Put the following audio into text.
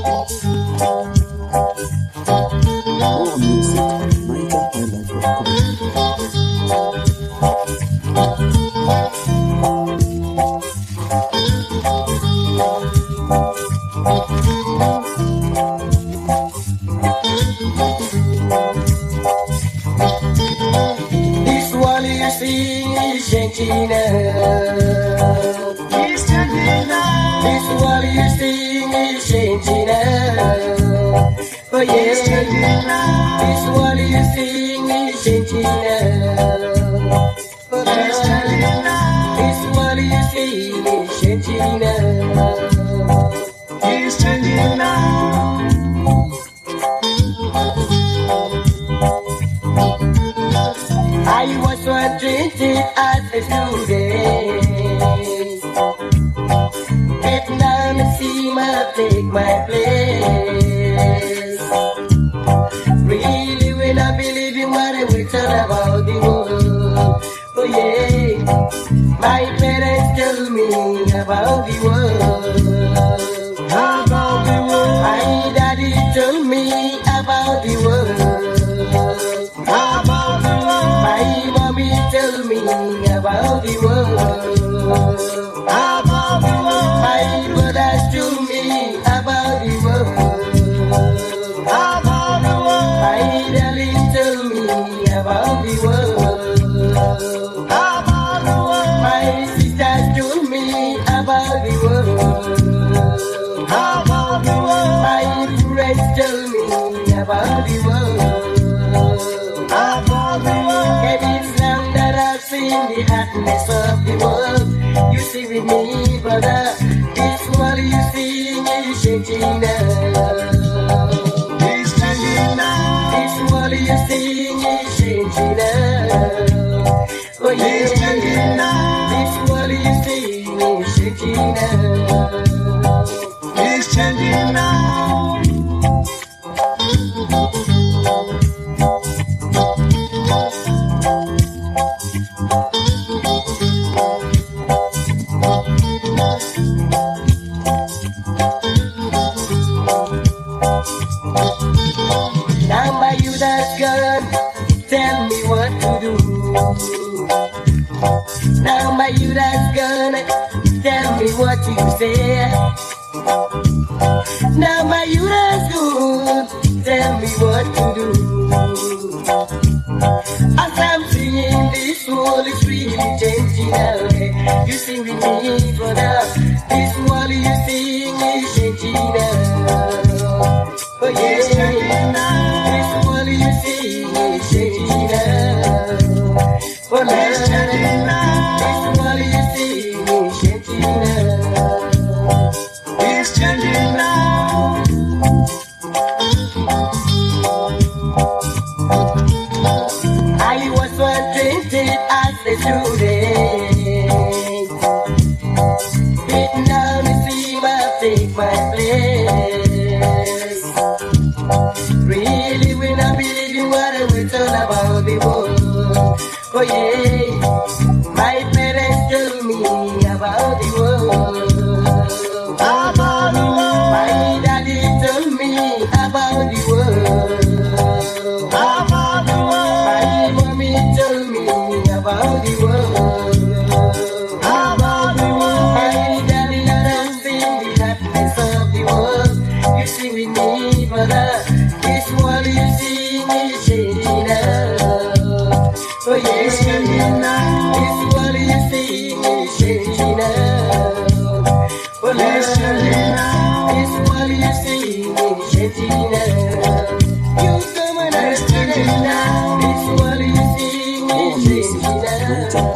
More music at This one you see is changing up. It's changing up. This one you see is changing up. Oh yeah, it's changing up. This one you see is changing up. Oh, it's changing up. This one you see is changing up. It's changing up. I was once treated as a student, but now it seems I take my place. Really, when I believe in what I will tell about the world. Oh yeah, my parents tell me about the world. About the world. My daddy told me about the world. About the world. My mommy tell me about the world. About the world. My brothers told me about the world. About the world. My darling tell me about the world. About the world. My sisters told me about the world. About the world. My friends tell me about the world. About the world. And it's now that I've seen the happiness of the world. You see with me, brother, this world you see is changing now. It's changing now. This world you see is changing now. Oh yeah, it's changing now. This world you see is changing now. It's changing now. Now my youth has gone, tell me what to do. Now my youth has gone, tell me what to say. Now my youth has gone, tell me what to do. As I'm seeing this world is really changing now. You see with me, brother, this world you see is changing now. Oh yeah, it's changing now. This world you see is changing now. Oh yeah, it's changing now. This world you see is changing now. It's changing now. I was once treated as a student, but now it seems I take my place. Really, when I believe in what I will tell about the world. Oh yeah, my parents tell me about the world. About the world. My daddy told me about the world. About the world. My mommy told me about the world. About the world. My daddy has seen the happiness of the world. You see with me, brother, this world you see is changing now. Oh yeah, it's changing now. This world you see is changing now. Oh yeah, it's changing now. This world you see is changing now. You come and it's changing now. This world you see is changing now.